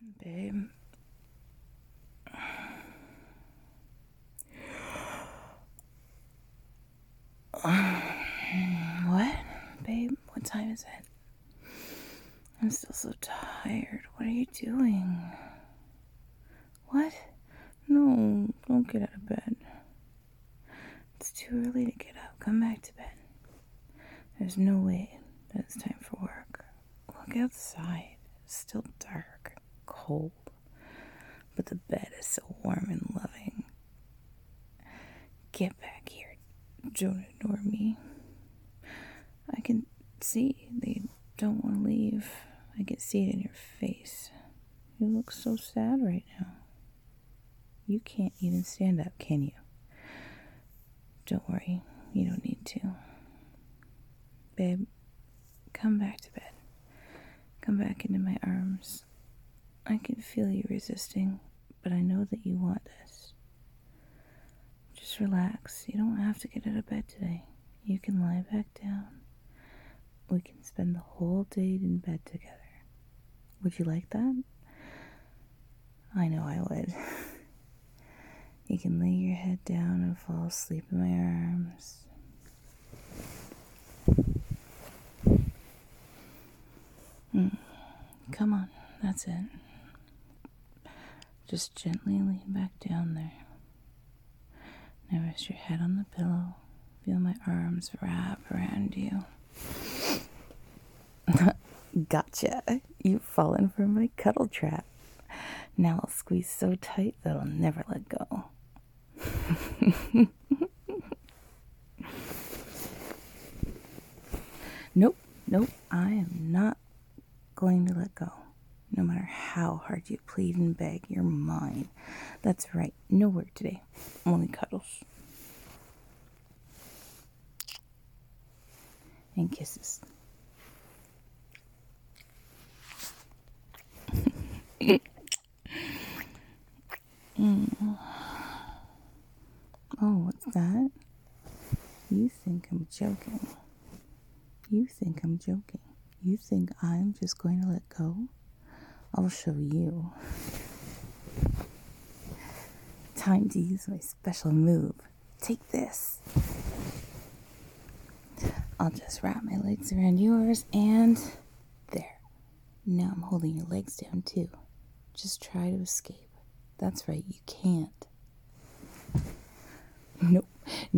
Babe. What? Babe, what time is it? I'm still so tired. What are you doing? What? No, don't get out of bed. It's too early to get up. Come back to bed. There's no way that it's time for work. Look outside. It's still dark, cold, but the bed is so warm and loving. Get back here. Don't ignore me. I can see they don't want to leave. I can see it in your face. You look so sad right now. You can't even stand up, can you? Don't worry. You don't need to. Babe, come back to bed. Come back into my arms. I can feel you resisting, but I know that you want this. Just relax. You don't have to get out of bed today. You can lie back down. We can spend the whole day in bed together. Would you like that? I know I would. You can lay your head down and fall asleep in my arms. Come on, that's it. Just gently lean back down there. Now rest your head on the pillow. Feel my arms wrap around you. Gotcha. You've fallen for my cuddle trap. Now I'll squeeze so tight that I'll never let go. Nope, I am not going to let go. No matter how hard you plead and beg, you're mine. That's right, no work today, only cuddles. And kisses. Oh, what's that? You think I'm joking. You think I'm just going to let go? I'll show you. Time to use my special move. Take this. I'll just wrap my legs around yours and there. Now I'm holding your legs down too. Just try to escape. That's right, you can't. Nope.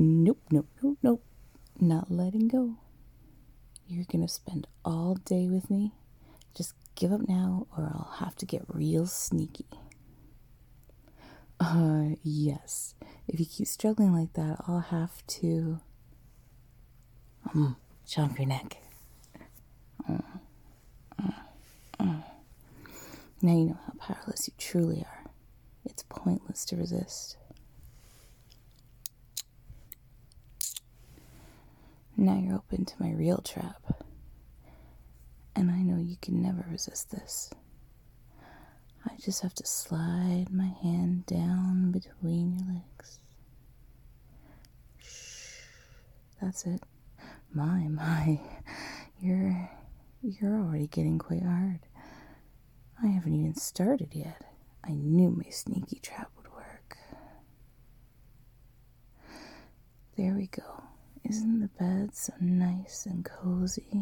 Not letting go. You're gonna spend all day with me. Just give up now or I'll have to get real sneaky. Yes. If you keep struggling like that, I'll have to chomp your neck. Now you know how powerless you truly are. It's pointless to resist. Now you're open to my real trap. And I know you can never resist this. I just have to slide my hand down between your legs. Shh. That's it. My. You're already getting quite hard. I haven't even started yet. I knew my sneaky trap would work. There we go. Isn't the bed so nice and cozy?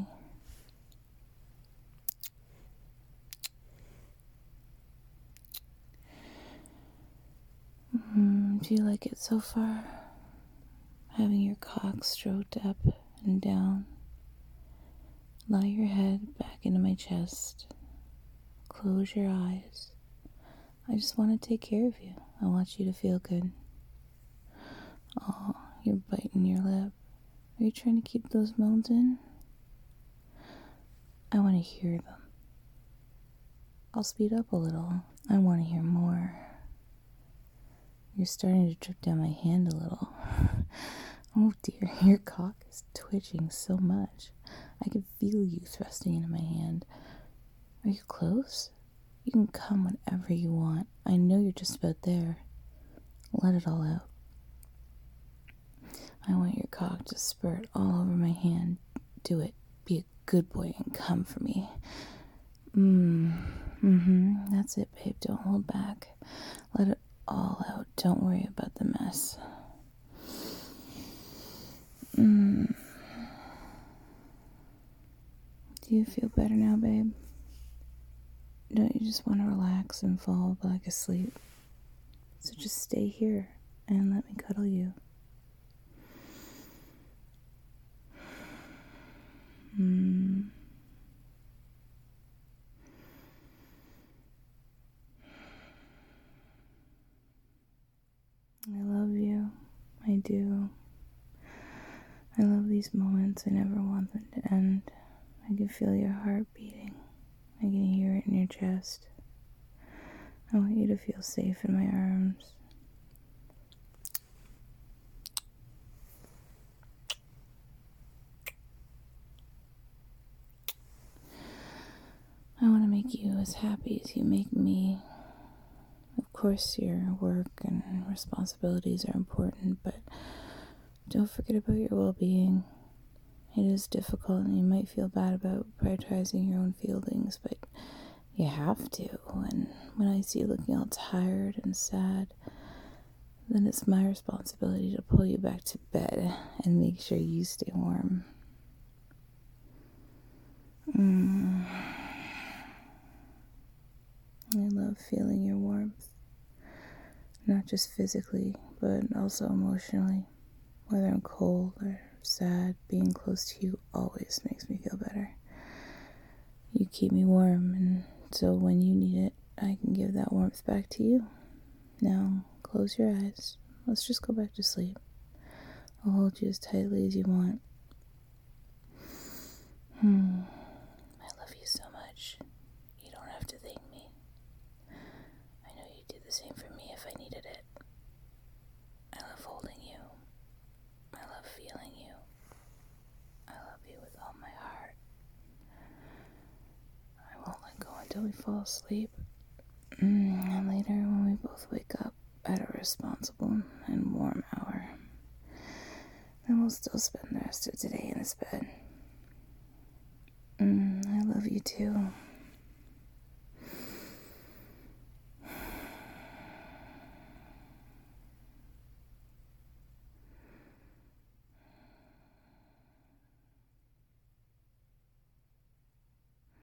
Do you like it so far? Having your cock stroked up and down. Lie your head back into my chest. Close your eyes. I just want to take care of you. I want you to feel good. Oh, you're biting your lip. Are you trying to keep those moans in? I want to hear them. I'll speed up a little. I want to hear more. You're starting to drip down my hand a little. Oh dear, your cock is twitching so much. I can feel you thrusting into my hand. Are you close? You can come whenever you want. I know you're just about there. Let it all out. I want your cock to spurt all over my hand. Do it. Be a good boy and come for me. That's it, babe. Don't hold back. Let it all out. Don't worry about the mess. Do you feel better now, babe? Don't you just want to relax and fall back asleep? So just stay here and let me cuddle you. I love you. I do. I love these moments. I never want them to end. I can feel your heart beating. I can hear it in your chest. I want you to feel safe in my arms. I want to make you as happy as you make me. Of course, your work and responsibilities are important, but don't forget about your well-being. It is difficult and you might feel bad about prioritizing your own feelings, but you have to. And when I see you looking all tired and sad, then it's my responsibility to pull you back to bed and make sure you stay warm. I love feeling your warmth, not just physically, but also emotionally. Whether I'm cold or sad, being close to you always makes me feel better. You keep me warm, and so when you need it, I can give that warmth back to you. Now, close your eyes. Let's just go back to sleep. I'll hold you as tightly as you want. I love you so much. You don't have to thank me. I know you'd do the same for me if I needed it. I love holding you. I love feeling you. I love you with all my heart. I won't let go until we fall asleep. And later, when we both wake up at a responsible and warm hour, then we'll still spend the rest of today in this bed. I love you too.